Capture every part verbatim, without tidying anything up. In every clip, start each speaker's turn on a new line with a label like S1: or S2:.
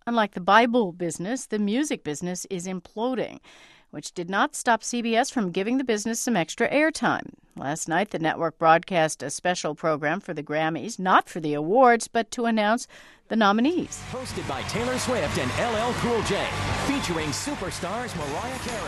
S1: Unlike the Bible business, the music business is imploding, which did not stop C B S from giving the business some extra airtime. Last night, the network broadcast a special program for the Grammys, not for the awards, but to announce the nominees.
S2: Hosted by Taylor Swift and L L Cool J, featuring superstars Mariah Carey,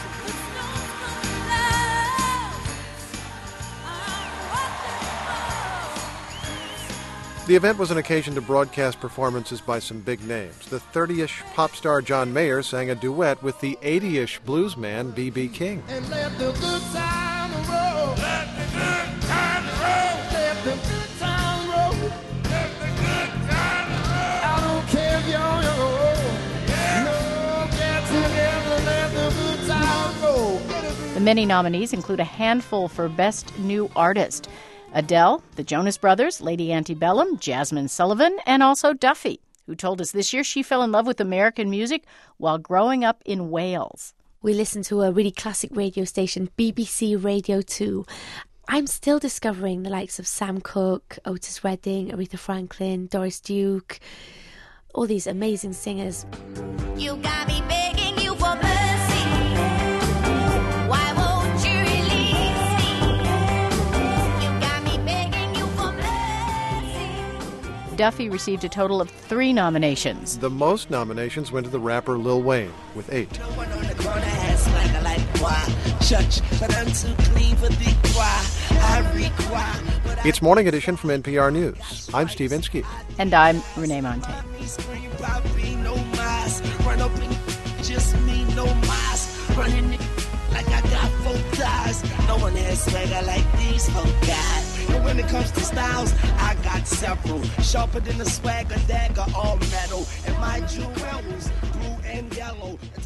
S3: The event was an occasion to broadcast performances by some big names. The thirty-ish pop star John Mayer sang a duet with the eighty-ish blues man B B King.
S4: And let the good time roll. Let the good time roll. Let the good time roll. Let the good time roll. I don't care if you're young or old. Yeah. No, get together, let the good time roll.
S1: The many nominees include a handful for Best New Artist: Adele, the Jonas Brothers, Lady Antebellum, Jasmine Sullivan, and also Duffy, who told us this year she fell in love with American music while growing up in Wales.
S5: We listened to a really classic radio station, B B C Radio two. I'm still discovering the likes of Sam Cooke, Otis Redding, Aretha Franklin, Doris Duke, all these amazing singers.
S6: You got me begging you for mercy. Why won't you release me? You got me begging you for mercy.
S1: Duffy received a total of three nominations.
S3: The most nominations went to the rapper Lil Wayne, with eight.
S7: No one on the corner has like a like why church, but I'm too clean for the choir. I require.
S3: It's Morning Edition from N P R News. I'm Steve Inskeep.
S1: And I'm Renee Montagne.
S7: No mask, run up and just me, no mask, running like I got four thighs. No one has swagger like these, oh God. And when it comes to styles, I got several. Sharper than a swagger dagger, all metal. And my jewels, blue and yellow.